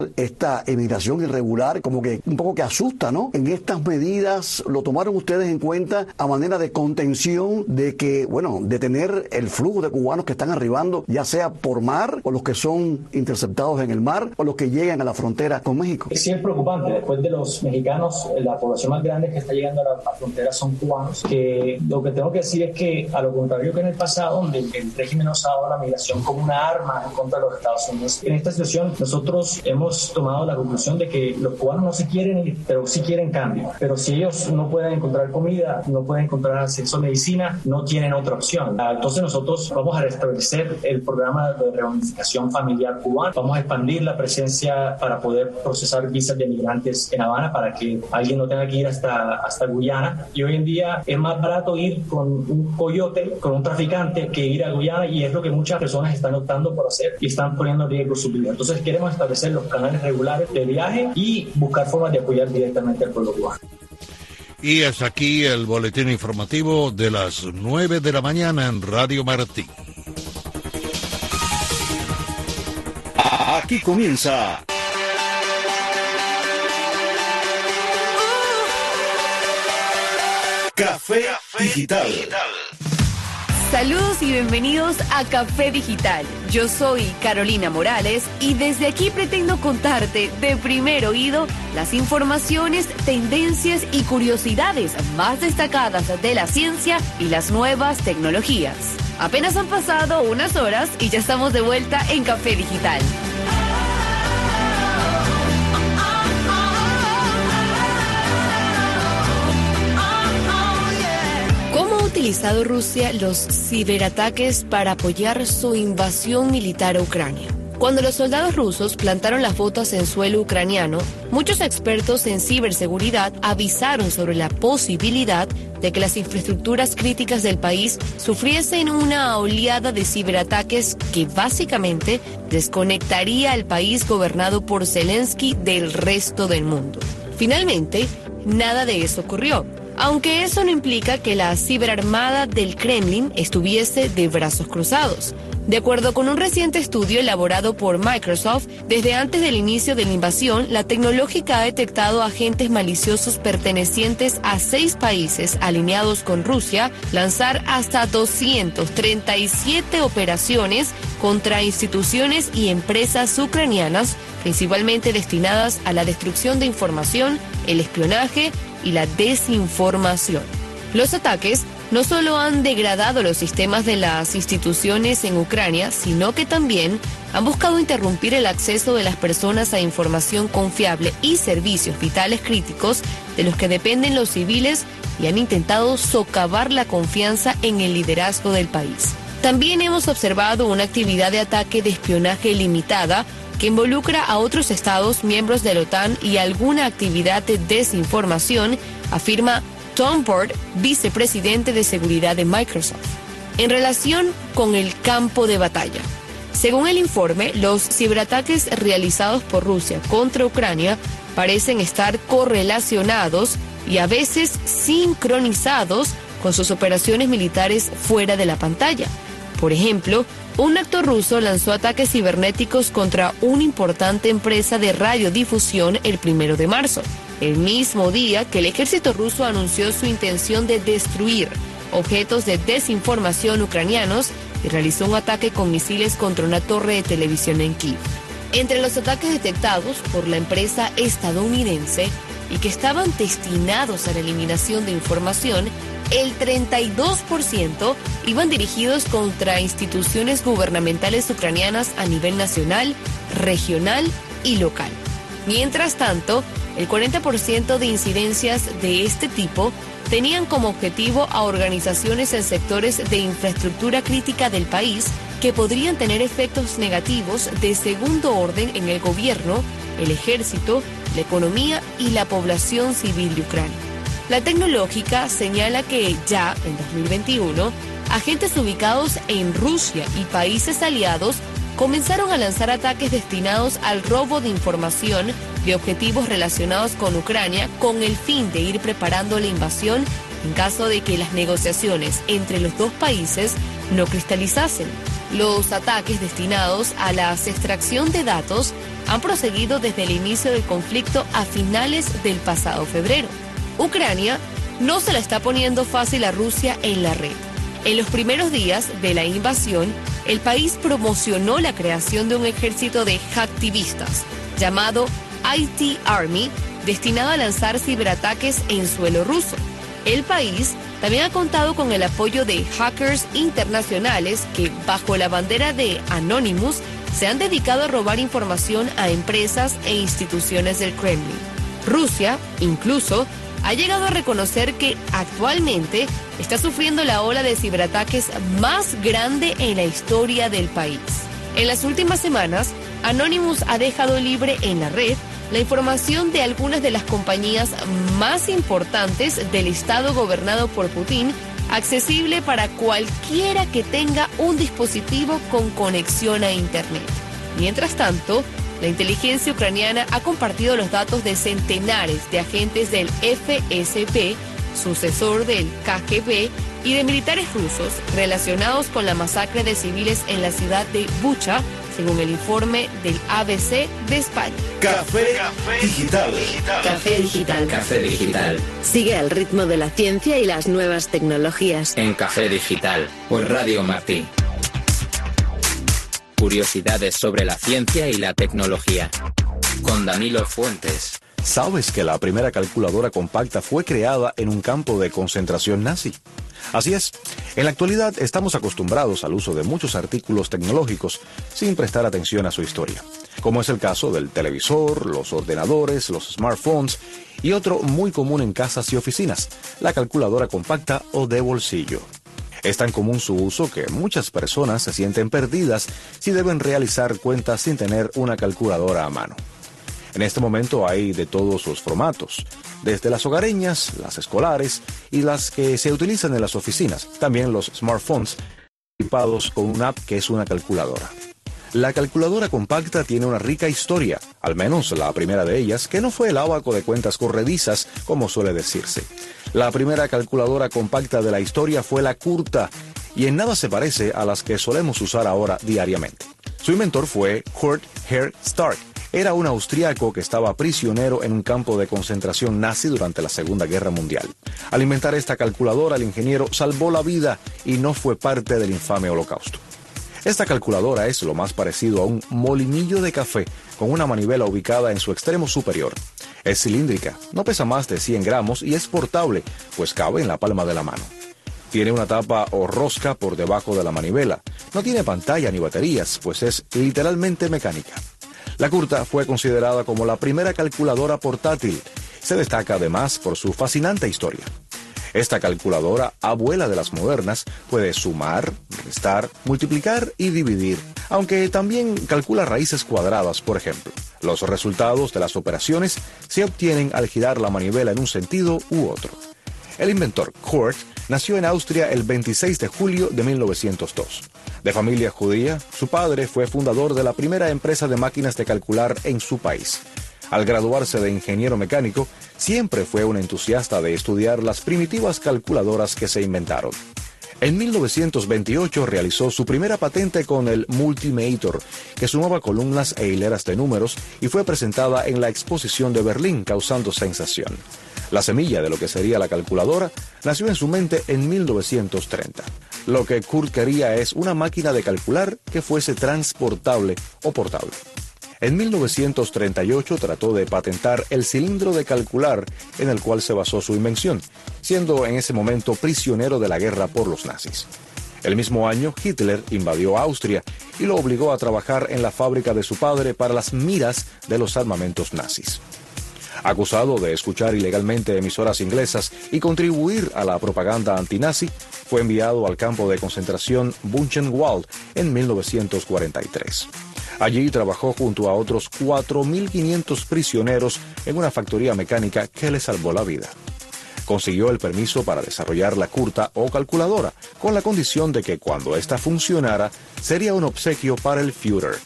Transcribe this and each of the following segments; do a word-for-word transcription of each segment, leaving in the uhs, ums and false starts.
Esta emigración irregular como que un poco que asusta, ¿no? En estas medidas lo tomaron ustedes en cuenta a manera de contención de que, bueno, detener el flujo de cubanos que están arribando, ya sea por mar o los que son interceptados en el mar o los que llegan a la frontera con México. Sí, es preocupante. Después de los mexicanos, la población más grande que está llegando a la, a la frontera son cubanos, que lo que tengo que decir es que, a lo contrario que en el pasado, donde el régimen ha usado la migración como una arma en contra de los Estados Unidos, en esta situación nosotros hemos tomado la conclusión de que los cubanos no se quieren ir, pero sí quieren cambio. Pero si ellos no pueden encontrar comida, no pueden encontrar acceso a medicina, no tienen otra opción. Entonces nosotros vamos a restablecer el programa de reunificación familiar cubano, vamos a expandir la presencia para poder procesar visas de migrantes en Habana para que alguien no tenga que ir hasta, hasta Guyana. Y hoy en día es más barato ir con un coyote, con un traficante, que ir a Guyana, y es lo que muchas personas están optando por hacer y están poniendo en riesgo su vida. Entonces queremos establecer los canales regulares de viaje y buscar formas de apoyar directamente al pueblo cubano. Y hasta aquí el boletín informativo de las nueve de la mañana en Radio Martí. Aquí comienza Café Digital. Saludos y bienvenidos a Café Digital. Yo soy Carolina Morales y desde aquí pretendo contarte de primer oído las informaciones, tendencias y curiosidades más destacadas de la ciencia y las nuevas tecnologías. Apenas han pasado unas horas y ya estamos de vuelta en Café Digital. ¿Ha utilizado Rusia los ciberataques para apoyar su invasión militar a Ucrania? Cuando los soldados rusos plantaron las botas en suelo ucraniano, muchos expertos en ciberseguridad avisaron sobre la posibilidad de que las infraestructuras críticas del país sufriesen una oleada de ciberataques que básicamente desconectaría al país gobernado por Zelensky del resto del mundo. Finalmente, nada de eso ocurrió. Aunque eso no implica que la ciberarmada del Kremlin estuviese de brazos cruzados. De acuerdo con un reciente estudio elaborado por Microsoft, desde antes del inicio de la invasión, la tecnológica ha detectado agentes maliciosos pertenecientes a seis países alineados con Rusia lanzar hasta doscientas treinta y siete operaciones contra instituciones y empresas ucranianas, principalmente destinadas a la destrucción de información, el espionaje y la desinformación. Los ataques no solo han degradado los sistemas de las instituciones en Ucrania, sino que también han buscado interrumpir el acceso de las personas a información confiable y servicios vitales críticos de los que dependen los civiles y han intentado socavar la confianza en el liderazgo del país. También hemos observado una actividad de ataque de espionaje limitada que involucra a otros estados miembros de la OTAN y alguna actividad de desinformación, afirma Tom Port, vicepresidente de seguridad de Microsoft. En relación con el campo de batalla, según el informe, los ciberataques realizados por Rusia contra Ucrania parecen estar correlacionados y a veces sincronizados con sus operaciones militares fuera de la pantalla. Por ejemplo, un actor ruso lanzó ataques cibernéticos contra una importante empresa de radiodifusión el primero de marzo, el mismo día que el ejército ruso anunció su intención de destruir objetos de desinformación ucranianos y realizó un ataque con misiles contra una torre de televisión en Kiev. Entre los ataques detectados por la empresa estadounidense y que estaban destinados a la eliminación de información, el treinta y dos por ciento iban dirigidos contra instituciones gubernamentales ucranianas a nivel nacional, regional y local. Mientras tanto, el cuarenta por ciento de incidencias de este tipo tenían como objetivo a organizaciones en sectores de infraestructura crítica del país que podrían tener efectos negativos de segundo orden en el gobierno, el ejército, la economía y la población civil de Ucrania. La tecnológica señala que ya en dos mil veintiuno, agentes ubicados en Rusia y países aliados comenzaron a lanzar ataques destinados al robo de información de objetivos relacionados con Ucrania con el fin de ir preparando la invasión en caso de que las negociaciones entre los dos países no cristalizasen. Los ataques destinados a la extracción de datos han proseguido desde el inicio del conflicto a finales del pasado febrero. Ucrania no se la está poniendo fácil a Rusia en la red. En los primeros días de la invasión, el país promocionó la creación de un ejército de hacktivistas llamado I T Army, destinado a lanzar ciberataques en suelo ruso. El país también ha contado con el apoyo de hackers internacionales que, bajo la bandera de Anonymous, se han dedicado a robar información a empresas e instituciones del Kremlin. Rusia, incluso, ha llegado a reconocer que actualmente está sufriendo la ola de ciberataques más grande en la historia del país. En las últimas semanas, Anonymous ha dejado libre en la red la información de algunas de las compañías más importantes del estado gobernado por Putin, accesible para cualquiera que tenga un dispositivo con conexión a Internet. Mientras tanto, la inteligencia ucraniana ha compartido los datos de centenares de agentes del F S B, sucesor del K G B, y de militares rusos relacionados con la masacre de civiles en la ciudad de Bucha, según el informe del A B C de España. Café, Café Digital. Café Digital. Café Digital. Sigue al ritmo de la ciencia y las nuevas tecnologías. En Café Digital, por Radio Martí. Curiosidades sobre la ciencia y la tecnología. Con Danilo Fuentes. ¿Sabes que la primera calculadora compacta fue creada en un campo de concentración nazi? Así es, en la actualidad estamos acostumbrados al uso de muchos artículos tecnológicos sin prestar atención a su historia, como es el caso del televisor, los ordenadores, los smartphones y otro muy común en casas y oficinas, la calculadora compacta o de bolsillo. Es tan común su uso que muchas personas se sienten perdidas si deben realizar cuentas sin tener una calculadora a mano. En este momento hay de todos los formatos, desde las hogareñas, las escolares y las que se utilizan en las oficinas, también los smartphones equipados con una app que es una calculadora. La calculadora compacta tiene una rica historia, al menos la primera de ellas, que no fue el ábaco de cuentas corredizas, como suele decirse. La primera calculadora compacta de la historia fue la Curta, y en nada se parece a las que solemos usar ahora diariamente. Su inventor fue Kurt Herr Stark. Era un austriaco que estaba prisionero en un campo de concentración nazi durante la Segunda Guerra Mundial. Al inventar esta calculadora, el ingeniero salvó la vida y no fue parte del infame holocausto. Esta calculadora es lo más parecido a un molinillo de café con una manivela ubicada en su extremo superior. Es cilíndrica, no pesa más de cien gramos y es portable, pues cabe en la palma de la mano. Tiene una tapa o rosca por debajo de la manivela. No tiene pantalla ni baterías, pues es literalmente mecánica. La Curta fue considerada como la primera calculadora portátil. Se destaca además por su fascinante historia. Esta calculadora, abuela de las modernas, puede sumar, restar, multiplicar y dividir, aunque también calcula raíces cuadradas, por ejemplo. Los resultados de las operaciones se obtienen al girar la manivela en un sentido u otro. El inventor Kurt nació en Austria el veintiséis de julio de mil novecientos dos. De familia judía, su padre fue fundador de la primera empresa de máquinas de calcular en su país. Al graduarse de ingeniero mecánico, siempre fue un entusiasta de estudiar las primitivas calculadoras que se inventaron. En mil novecientos veintiocho realizó su primera patente con el Multimator, que sumaba columnas e hileras de números y fue presentada en la exposición de Berlín, causando sensación. La semilla de lo que sería la calculadora nació en su mente en mil novecientos treinta. Lo que Kurt quería es una máquina de calcular que fuese transportable o portable. En mil novecientos treinta y ocho trató de patentar el cilindro de calcular en el cual se basó su invención, siendo en ese momento prisionero de la guerra por los nazis. El mismo año, Hitler invadió Austria y lo obligó a trabajar en la fábrica de su padre para las miras de los armamentos nazis. Acusado de escuchar ilegalmente emisoras inglesas y contribuir a la propaganda antinazi, fue enviado al campo de concentración Buchenwald en mil novecientos cuarenta y tres. Allí trabajó junto a otros cuatro mil quinientos prisioneros en una factoría mecánica que le salvó la vida. Consiguió el permiso para desarrollar la Curta o calculadora, con la condición de que cuando ésta funcionara, sería un obsequio para el Führer.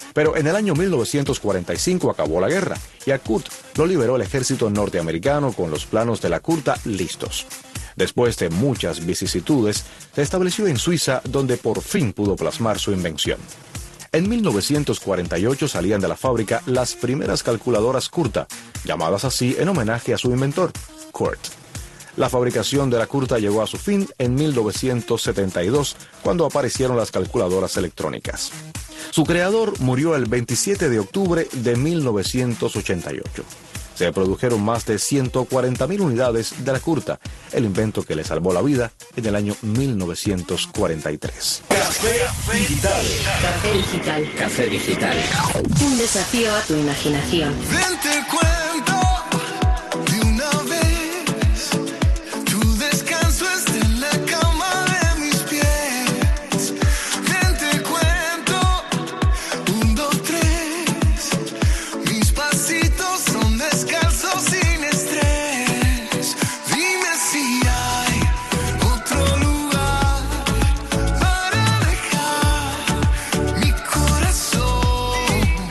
Pero en el año mil novecientos cuarenta y cinco acabó la guerra y a Kurt lo liberó el ejército norteamericano con los planos de la Kurta listos. Después de muchas vicisitudes, se estableció en Suiza, donde por fin pudo plasmar su invención. En mil novecientos cuarenta y ocho salían de la fábrica las primeras calculadoras Kurta, llamadas así en homenaje a su inventor, Kurt. La fabricación de la Kurta llegó a su fin en mil novecientos setenta y dos, cuando aparecieron las calculadoras electrónicas. Su creador murió el veintisiete de octubre de mil novecientos ochenta y ocho. Se produjeron más de ciento cuarenta mil unidades de la Kurta, el invento que le salvó la vida en el año mil novecientos cuarenta y tres. Café Digital. Café Digital. Café Digital. Un desafío a tu imaginación. Ven, te cuento de una vez. Tu descanso está en la cama de mis pies. Ven, te cuento. Un, dos, tres. Mis pasitos son descalzos sin estrés. Dime si hay otro lugar para dejar mi corazón.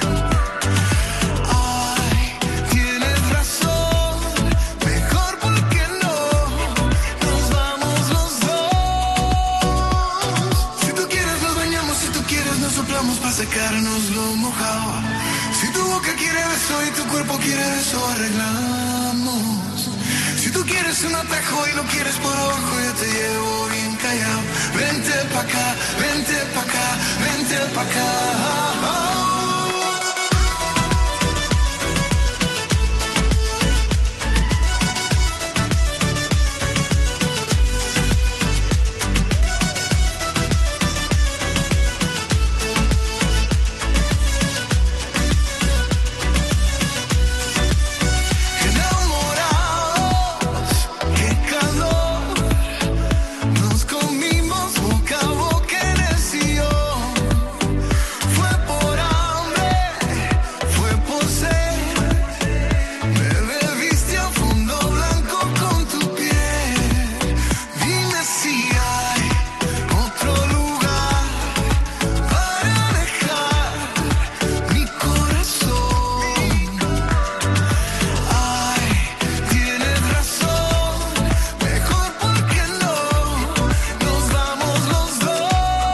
Ay, tienes razón, mejor porque no nos vamos los dos. Si tú quieres nos bañamos, si tú quieres nos soplamos para secarnos lo mojado. Si tu boca quiere beso y tu cuerpo quiere eso, arreglamos. Si tú quieres un atajo y lo quieres por abajo, yo te llevo bien callado. Vente pa' acá, vente pa' acá, vente pa' acá. Enamorados, qué calor. Nos comimos boca a boca en el sillón. Fue por hambre, fue por sed. Me bebiste a fondo blanco con tu piel. Dime si hay otro lugar para dejar mi corazón. Ay, tienes razón, mejor porque no nos vamos los dos.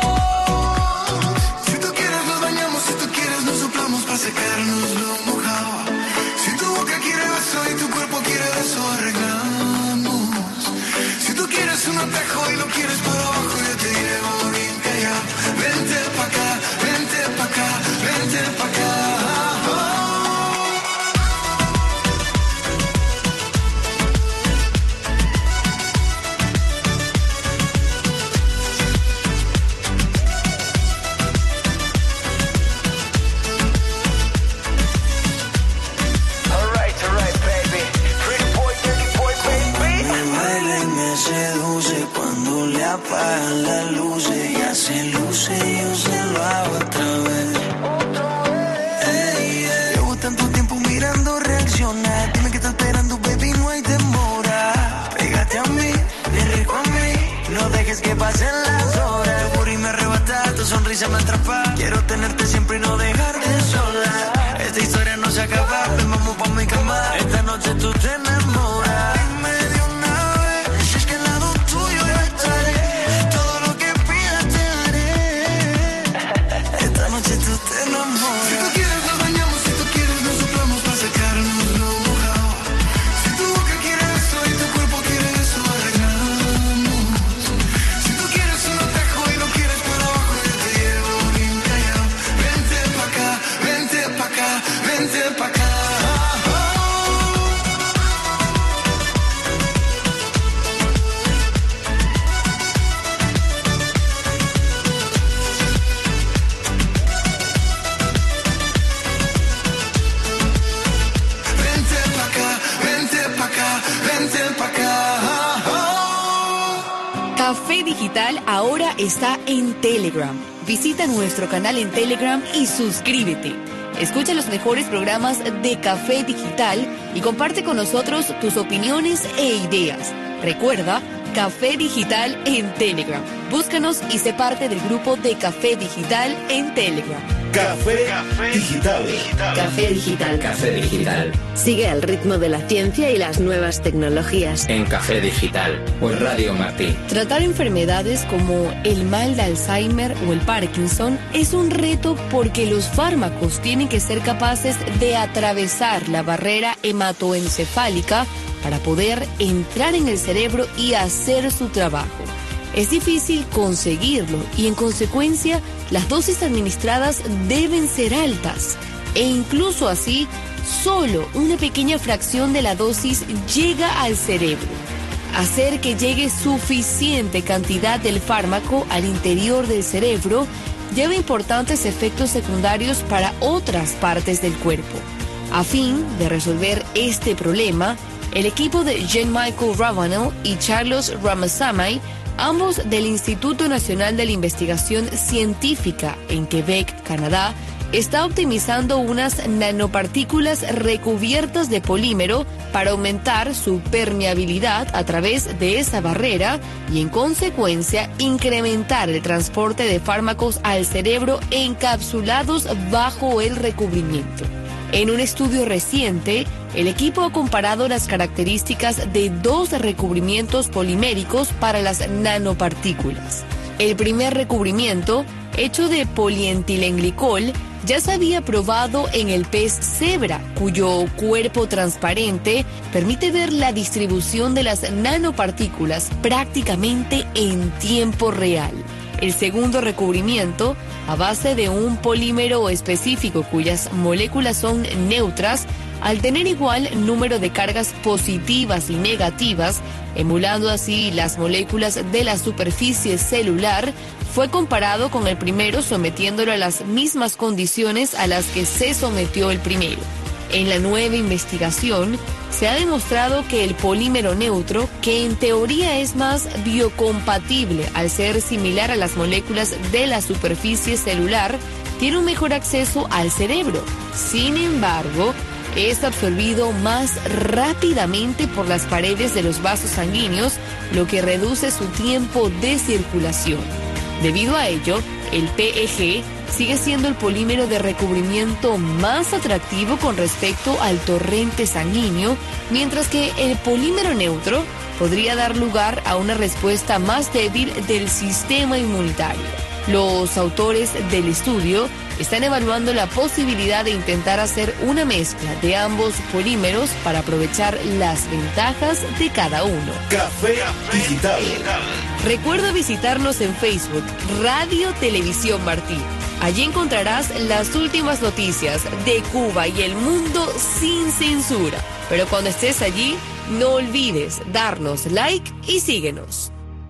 Si tú quieres nos bañamos, si tú quieres nos soplamos para secarnos lo mojado. Si tu boca quiere beso y tu cuerpo quiere eso, arreglamos. Si tú quieres un atajo y lo quieres por abajo, yo te llevo bien callado. Vente pa' acá, vente pa' acá, vente pa' acá. Me baila y me seduce cuando le apagan las luces. Ya se luce, yo se lo hago otra vez. Ey, ey. Llevo tanto tiempo mirando reaccionar. Dime que estás esperando, baby, no hay demora. Pégate a mí, bien rico a mí. No dejes que pasen las horas. Tu booty me arrebata, tu sonrisa me atrapa. Quiero tenerte siempre y no dejarte sola. Esta historia no se acaba, ven, vamos pa' mi cama. Esta noche tú te enamoras. Dime de una vez, si es que al lado tuyo yo estaré. Todo lo que pidas te haré. Esta noche tú te enamoras. Si tú quieres nos bañamos, si tú quieres nos soplamos para secarnos lo mojado. Si tu boca quiere eso y tu cuerpo quiere eso, arreglamos. Si tú quieres un atajo y lo quieres por abajo, yo te llevo bien callado. Vente pa' acá, vente pa' acá, vente pa' acá. Vente pa' acá, vente pa' acá, vente pa' acá. Café Digital ahora está en Telegram. Visita nuestro canal en Telegram y suscríbete. Escucha los mejores programas de Café Digital y comparte con nosotros tus opiniones e ideas. Recuerda, Café Digital en Telegram. Búscanos y sé parte del grupo de Café Digital en Telegram. Café, Café Digital. Café Digital. Café Digital. Sigue al ritmo de la ciencia y las nuevas tecnologías. En Café Digital o en Radio Martí. Tratar enfermedades como el mal de Alzheimer o el Parkinson es un reto porque los fármacos tienen que ser capaces de atravesar la barrera hematoencefálica para poder entrar en el cerebro y hacer su trabajo. Es difícil conseguirlo y en consecuencia las dosis administradas deben ser altas e incluso así solo una pequeña fracción de la dosis llega al cerebro. Hacer que llegue suficiente cantidad del fármaco al interior del cerebro lleva importantes efectos secundarios para otras partes del cuerpo. A fin de resolver este problema, el equipo de Jean-Michel Ravanel y Charles Ramasamy, ambos del Instituto Nacional de la Investigación Científica en Quebec, Canadá, está optimizando unas nanopartículas recubiertas de polímero para aumentar su permeabilidad a través de esa barrera y, en consecuencia, incrementar el transporte de fármacos al cerebro encapsulados bajo el recubrimiento. En un estudio reciente, el equipo ha comparado las características de dos recubrimientos poliméricos para las nanopartículas. El primer recubrimiento, hecho de polientilenglicol, ya se había probado en el pez cebra, cuyo cuerpo transparente permite ver la distribución de las nanopartículas prácticamente en tiempo real. El segundo recubrimiento, a base de un polímero específico cuyas moléculas son neutras, al tener igual número de cargas positivas y negativas, emulando así las moléculas de la superficie celular, fue comparado con el primero sometiéndolo a las mismas condiciones a las que se sometió el primero. En la nueva investigación, se ha demostrado que el polímero neutro, que en teoría es más biocompatible al ser similar a las moléculas de la superficie celular, tiene un mejor acceso al cerebro. Sin embargo, es absorbido más rápidamente por las paredes de los vasos sanguíneos, lo que reduce su tiempo de circulación. Debido a ello, el P E G sigue siendo el polímero de recubrimiento más atractivo con respecto al torrente sanguíneo, mientras que el polímero neutro podría dar lugar a una respuesta más débil del sistema inmunitario. Los autores del estudio están evaluando la posibilidad de intentar hacer una mezcla de ambos polímeros para aprovechar las ventajas de cada uno. Café Digital. Recuerda visitarnos en Facebook, Radio Televisión Martí. Allí encontrarás las últimas noticias de Cuba y el mundo sin censura. Pero cuando estés allí, no olvides darnos like y síguenos.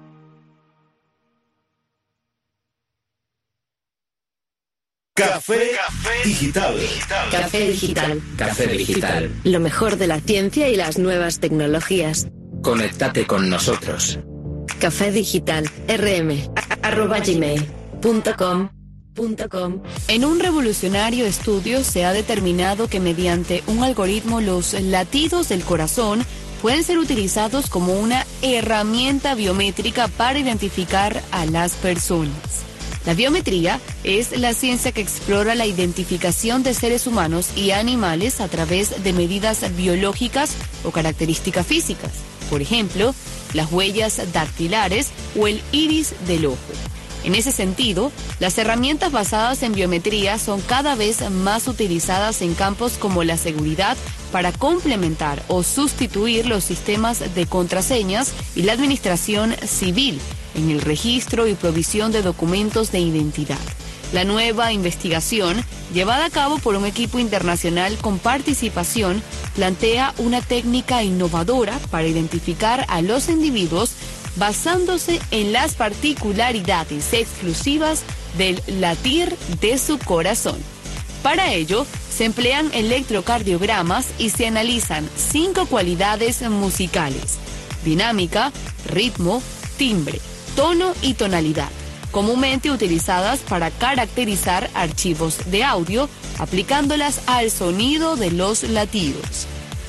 Café Digital. Café Digital. Café Digital. Lo mejor de la ciencia y las nuevas tecnologías. Conéctate con nosotros. Café Digital. rm arroba gmail punto com. En un revolucionario estudio se ha determinado que mediante un algoritmo los latidos del corazón pueden ser utilizados como una herramienta biométrica para identificar a las personas. La biometría es la ciencia que explora la identificación de seres humanos y animales a través de medidas biológicas o características físicas. Por ejemplo, las huellas dactilares o el iris del ojo. En ese sentido, las herramientas basadas en biometría son cada vez más utilizadas en campos como la seguridad para complementar o sustituir los sistemas de contraseñas y la administración civil en el registro y provisión de documentos de identidad. La nueva investigación, llevada a cabo por un equipo internacional con participación, plantea una técnica innovadora para identificar a los individuos basándose en las particularidades exclusivas del latir de su corazón. Para ello, se emplean electrocardiogramas y se analizan cinco cualidades musicales: dinámica, ritmo, timbre, tono y tonalidad, comúnmente utilizadas para caracterizar archivos de audio, aplicándolas al sonido de los latidos.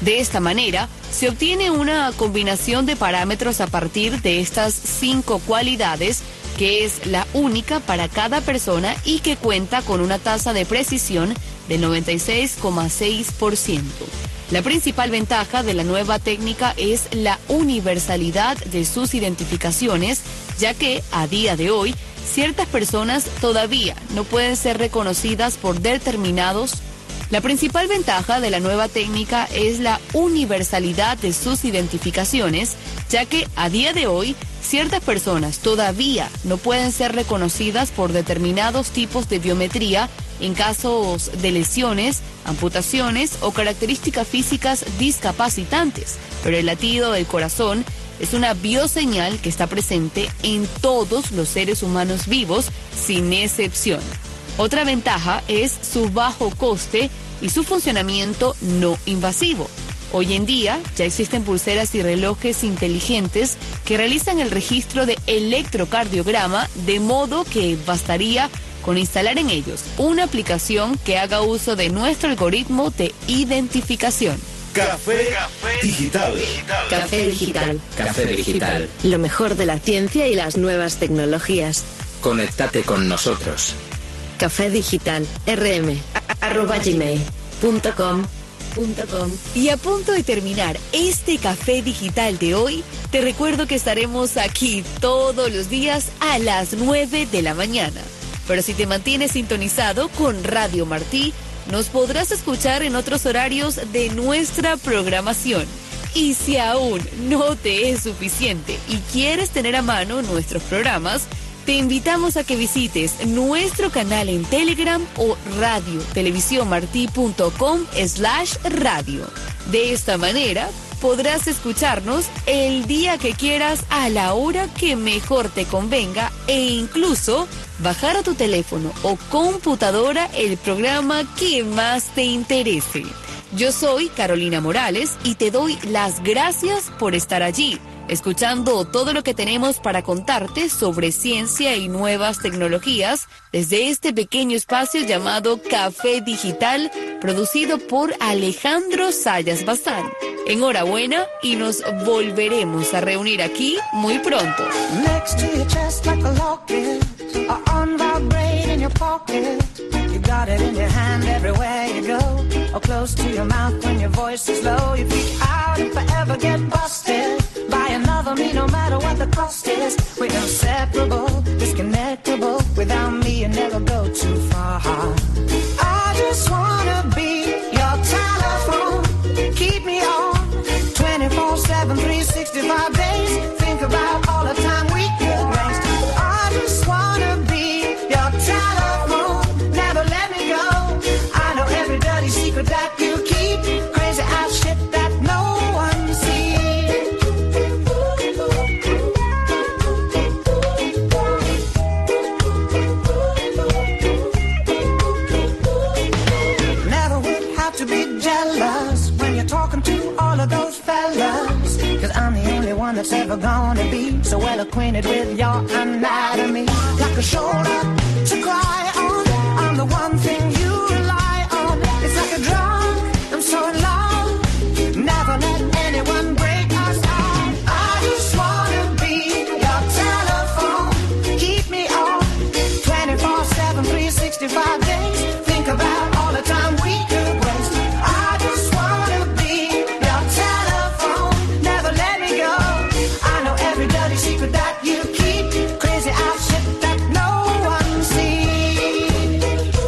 De esta manera, se obtiene una combinación de parámetros a partir de estas cinco cualidades, que es la única para cada persona y que cuenta con una tasa de precisión de noventa y seis coma seis por ciento. La principal ventaja de la nueva técnica es la universalidad de sus identificaciones, ya que a día de hoy ciertas personas todavía no pueden ser reconocidas por determinados. La principal ventaja de la nueva técnica es la universalidad de sus identificaciones, ya que a día de hoy ciertas personas todavía no pueden ser reconocidas por determinados tipos de biometría en casos de lesiones, amputaciones o características físicas discapacitantes, pero el latido del corazón es una bioseñal que está presente en todos los seres humanos vivos, sin excepción. Otra ventaja es su bajo coste y su funcionamiento no invasivo. Hoy en día ya existen pulseras y relojes inteligentes que realizan el registro de electrocardiograma, de modo que bastaría con instalar en ellos una aplicación que haga uso de nuestro algoritmo de identificación. Café Digital. Café Digital. Café Digital. Lo mejor de la ciencia y las nuevas tecnologías. Conéctate con nosotros. Café Digital, rm, arroba gmail punto com. Y a punto de terminar este Café Digital de hoy, te recuerdo que estaremos aquí todos los días a las nueve de la mañana. Pero si te mantienes sintonizado con Radio Martí, nos podrás escuchar en otros horarios de nuestra programación. Y si aún no te es suficiente y quieres tener a mano nuestros programas, te invitamos a que visites nuestro canal en Telegram o radio televisión martí punto com slash radio. De esta manera podrás escucharnos el día que quieras, a la hora que mejor te convenga, e incluso bajar a tu teléfono o computadora el programa que más te interese. Yo soy Carolina Morales y te doy las gracias por estar allí, escuchando todo lo que tenemos para contarte sobre ciencia y nuevas tecnologías desde este pequeño espacio llamado Café Digital, producido por Alejandro Sayas Bazán. Enhorabuena y nos volveremos a reunir aquí muy pronto. Next to your chest like a locket, or on vibrate in your pocket. You got it in your hand everywhere you go, or close to your mouth when your voice is low. You freak out and forever get busted by another me, no matter what the cost is. We're inseparable, disconnectable. Without me you never go too far. I just wanna be your telephone, keep me on twenty-four seven, three sixty-five days. Think about all the time we could waste. I just wanna be your telephone, never let me go. I know every dirty secret that you keep, crazy ass shit that no one sees. Never would have to be jealous when you're talking to all of those fellas, cause I'm the only one that's ever gonna be so well acquainted with your anatomy. Like a shoulder to cry on, I'm the one thing you rely on. It's like a drug, I'm so in love, never let anyone break us out. I just wanna be your telephone, keep me on twenty-four seven, three sixty-five days. Think about all the time we could waste. I just wanna be your telephone, never let me go. I know every dirty secret that you keep, crazy out shit that no one sees.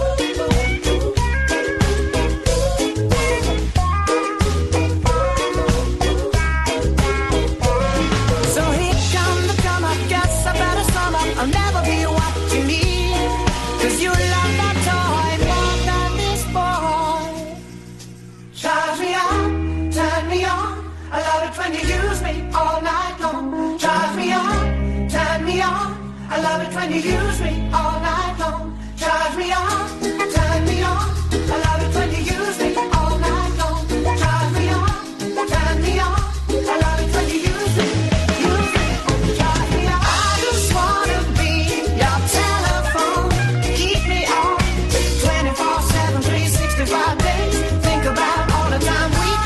So here come the come up, guess I better sum up. I'll never be what you need, cause you love that toy more than this boy. Charge me on, turn me on, I love it when you use me all night long. Charge me on, turn me on, I love it when you use me all night long. Charge me on.